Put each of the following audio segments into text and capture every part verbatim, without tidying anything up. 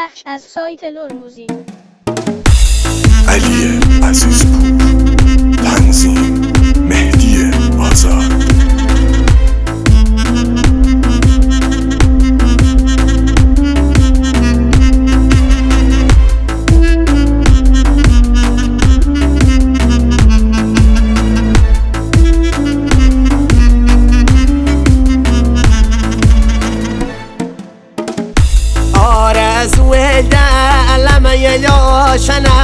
بخش از سایت لور موزیک. علی عزیزپور، تنظیم مهدی آزاد. آرزوی دلم یاشنا،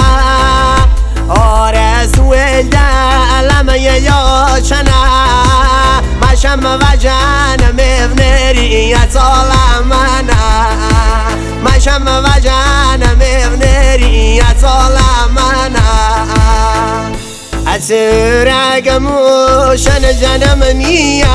آرزوی دلم یاشنا، مشم و جانم ابنریت عالمنا، مشم و جانم ابنریت عالمنا. اسرقموشن جنم نیا،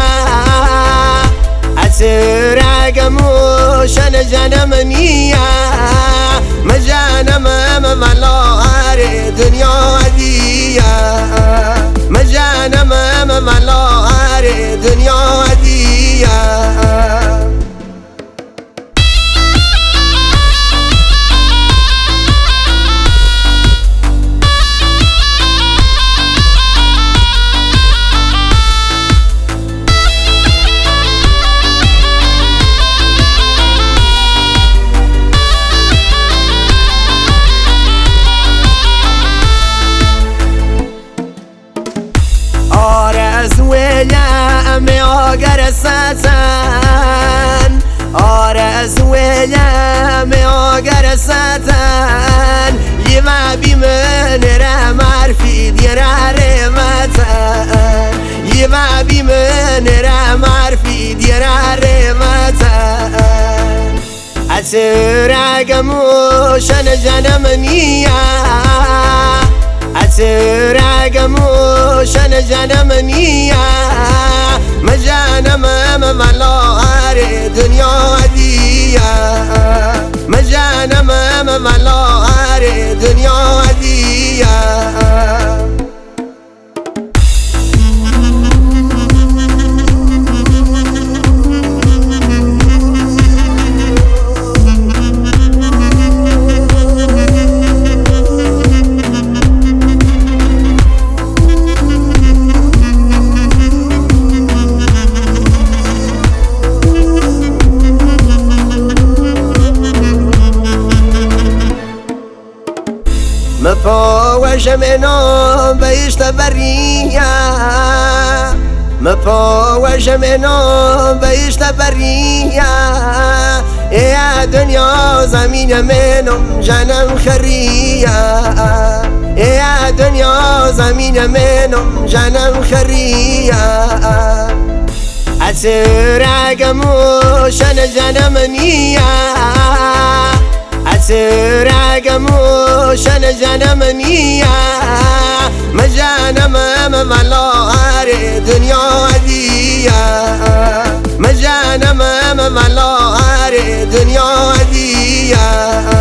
اسرقموشن جنم نیا، مجانم مملار دنیا دیا، مجانم مملار دنیا دیا. آرزویم آگر ستن، آرزویم آگر ستن، یه مبی من رمر فید یه رمتن، یه مبی من رمر فید یه رمتن. اسرقموشن جنم نیا، اسرقموشن جنم نیا، مجانم مملار دنیا دیا، مجانم مملار دنیا دیا. مپاوش منو بیشت بریا، مپاوش منو بیشت بریا، ای دنیا زمین منو جنم خریا، ای دنیا زمین منو جنم خریا. اسرقموشن جنم نیا، اسرقموشن جنم نیا، مجانم مملار دنیا دیا، مجانم مملار دنیا دیا.